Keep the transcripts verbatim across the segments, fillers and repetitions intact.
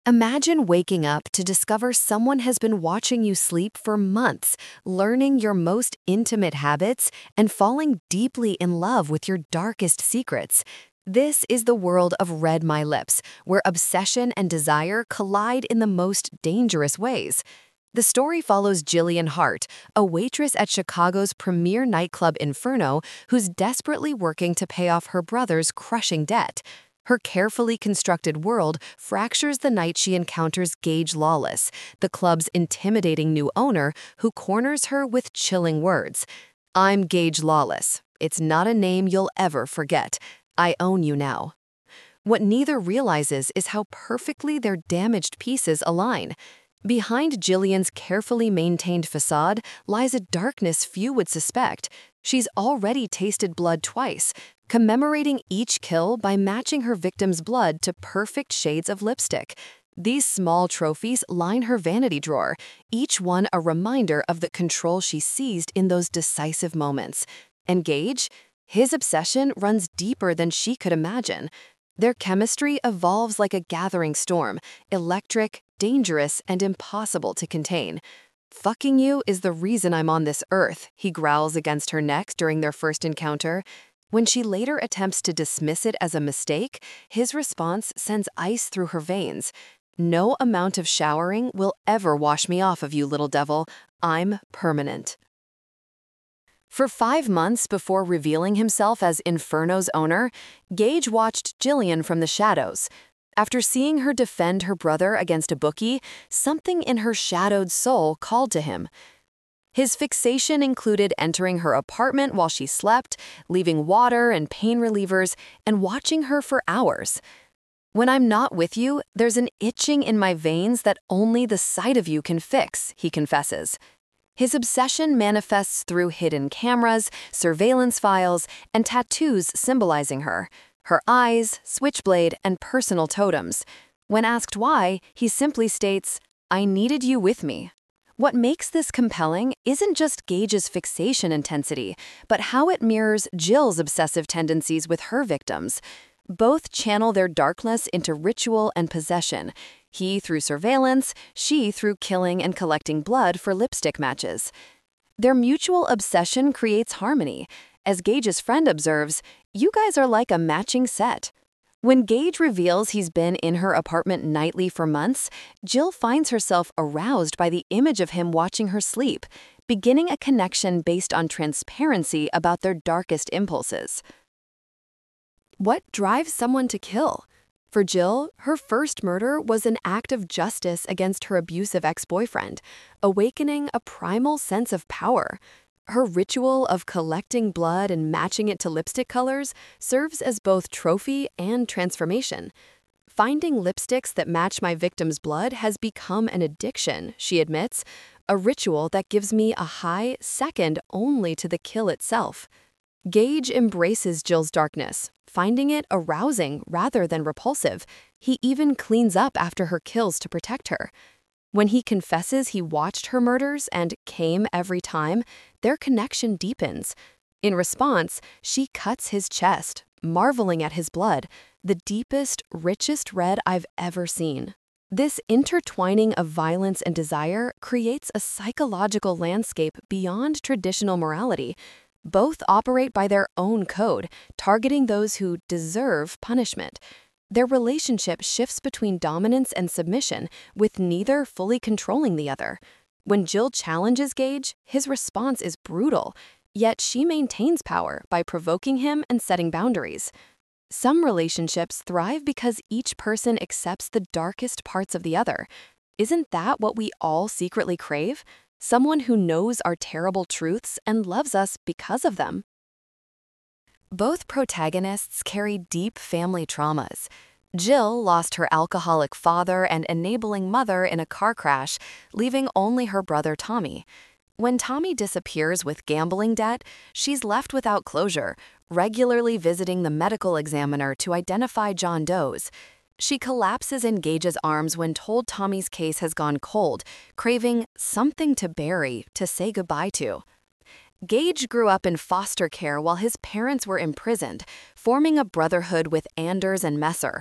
Imagine waking up to discover someone has been watching you sleep for months, learning your most intimate habits, and falling deeply in love with your darkest secrets. This is the world of Read My Lips, where obsession and desire collide in the most dangerous ways. The story follows Jillian Hart, a waitress at Chicago's premier nightclub Inferno who's desperately working to pay off her brother's crushing debt. Her carefully constructed world fractures the night she encounters Gage Lawless, the club's intimidating new owner who corners her with chilling words. "I'm Gage Lawless. It's not a name you'll ever forget. I own you now." What neither realizes is how perfectly their damaged pieces align. Behind Jillian's carefully maintained facade lies a darkness few would suspect. She's already tasted blood twice, commemorating each kill by matching her victim's blood to perfect shades of lipstick. These small trophies line her vanity drawer, each one a reminder of the control she seized in those decisive moments. And Gage? His obsession runs deeper than she could imagine. Their chemistry evolves like a gathering storm, electric, dangerous, and impossible to contain. "Fucking you is the reason I'm on this earth," he growls against her neck during their first encounter. When she later attempts to dismiss it as a mistake, his response sends ice through her veins. "No amount of showering will ever wash me off of you, little devil. I'm permanent." For five months before revealing himself as Inferno's owner, Gage watched Jillian from the shadows. After seeing her defend her brother against a bookie, something in her shadowed soul called to him. His fixation included entering her apartment while she slept, leaving water and pain relievers, and watching her for hours. "When I'm not with you, there's an itching in my veins that only the sight of you can fix," he confesses. His obsession manifests through hidden cameras, surveillance files, and tattoos symbolizing her, her eyes, switchblade, and personal totems. When asked why, he simply states, "I needed you with me." What makes this compelling isn't just Gage's fixation intensity, but how it mirrors Jill's obsessive tendencies with her victims. Both channel their darkness into ritual and possession, he through surveillance, she through killing and collecting blood for lipstick matches. Their mutual obsession creates harmony. As Gage's friend observes, "You guys are like a matching set." When Gage reveals he's been in her apartment nightly for months, Jill finds herself aroused by the image of him watching her sleep, beginning a connection based on transparency about their darkest impulses. What drives someone to kill? For Jill, her first murder was an act of justice against her abusive ex-boyfriend, awakening a primal sense of power. Her ritual of collecting blood and matching it to lipstick colors serves as both trophy and transformation. "Finding lipsticks that match my victim's blood has become an addiction," she admits, "a ritual that gives me a high second only to the kill itself." Gage embraces Jill's darkness, finding it arousing rather than repulsive. He even cleans up after her kills to protect her. When he confesses he watched her murders and came every time, their connection deepens. In response, she cuts his chest, marveling at his blood, the deepest, richest red I've ever seen. This intertwining of violence and desire creates a psychological landscape beyond traditional morality. Both operate by their own code, targeting those who deserve punishment. Their relationship shifts between dominance and submission, with neither fully controlling the other. When Jill challenges Gage, his response is brutal, yet she maintains power by provoking him and setting boundaries. Some relationships thrive because each person accepts the darkest parts of the other. Isn't that what we all secretly crave? Someone who knows our terrible truths and loves us because of them. Both protagonists carry deep family traumas. Jill lost her alcoholic father and enabling mother in a car crash, leaving only her brother Tommy. When Tommy disappears with gambling debt, she's left without closure, regularly visiting the medical examiner to identify John Doe's. She collapses in Gage's arms when told Tommy's case has gone cold, craving something to bury, to say goodbye to. Gage grew up in foster care while his parents were imprisoned, forming a brotherhood with Anders and Messer.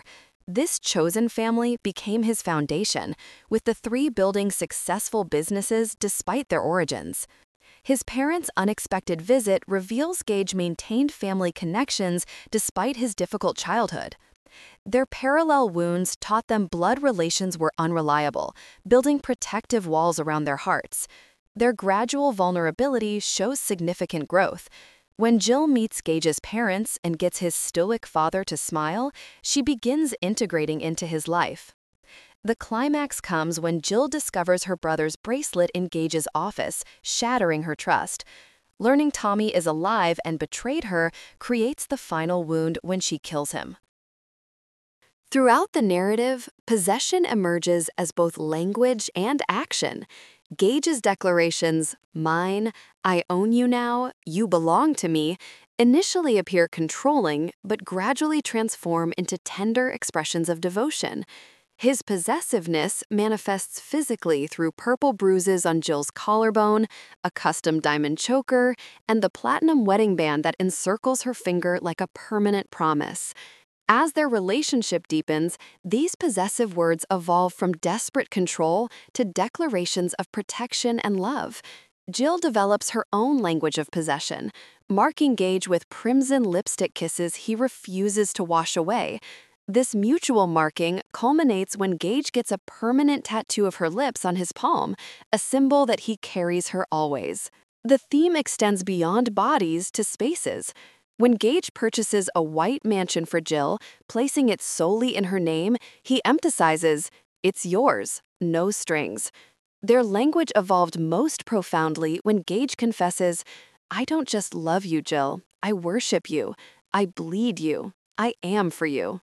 This chosen family became his foundation, with the three building successful businesses despite their origins. His parents' unexpected visit reveals Gage maintained family connections despite his difficult childhood. Their parallel wounds taught them blood relations were unreliable, building protective walls around their hearts. Their gradual vulnerability shows significant growth. When Jill meets Gage's parents and gets his stoic father to smile, she begins integrating into his life. The climax comes when Jill discovers her brother's bracelet in Gage's office, shattering her trust. Learning Tommy is alive and betrayed her creates the final wound when she kills him. Throughout the narrative, possession emerges as both language and action. Gage's declarations, "Mine, I own you now, you belong to me," initially appear controlling but gradually transform into tender expressions of devotion. His possessiveness manifests physically through purple bruises on Jill's collarbone, a custom diamond choker, and the platinum wedding band that encircles her finger like a permanent promise. As their relationship deepens, these possessive words evolve from desperate control to declarations of protection and love. Jill develops her own language of possession, marking Gage with crimson lipstick kisses he refuses to wash away. This mutual marking culminates when Gage gets a permanent tattoo of her lips on his palm, a symbol that he carries her always. The theme extends beyond bodies to spaces. When Gage purchases a white mansion for Jill, placing it solely in her name, he emphasizes, "It's yours, no strings." Their language evolved most profoundly when Gage confesses, "I don't just love you, Jill. I worship you. I bleed you. I am for you."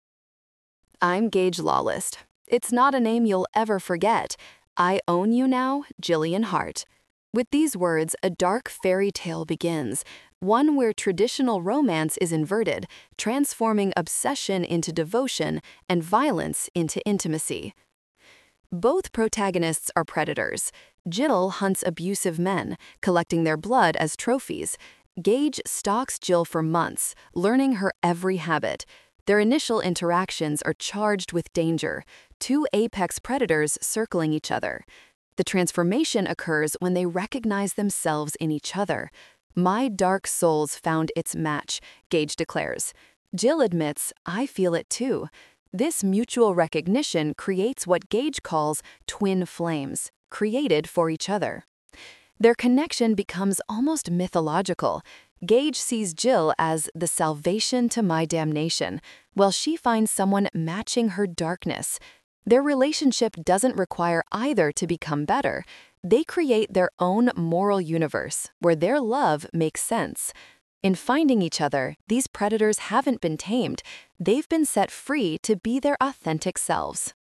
I'm Gage Lawless. It's not a name you'll ever forget. I own you now, Jillian Hart. With these words, a dark fairy tale begins, one where traditional romance is inverted, transforming obsession into devotion and violence into intimacy. Both protagonists are predators. Jill hunts abusive men, collecting their blood as trophies. Gage stalks Jill for months, learning her every habit. Their initial interactions are charged with danger, two apex predators circling each other. The transformation occurs when they recognize themselves in each other. "My dark soul's found its match," Gage declares. Jill admits, "I feel it too." This mutual recognition creates what Gage calls twin flames, created for each other. Their connection becomes almost mythological. Gage sees Jill as the salvation to my damnation, while she finds someone matching her darkness. Their relationship doesn't require either to become better. They create their own moral universe, where their love makes sense. In finding each other, these predators haven't been tamed. They've been set free to be their authentic selves.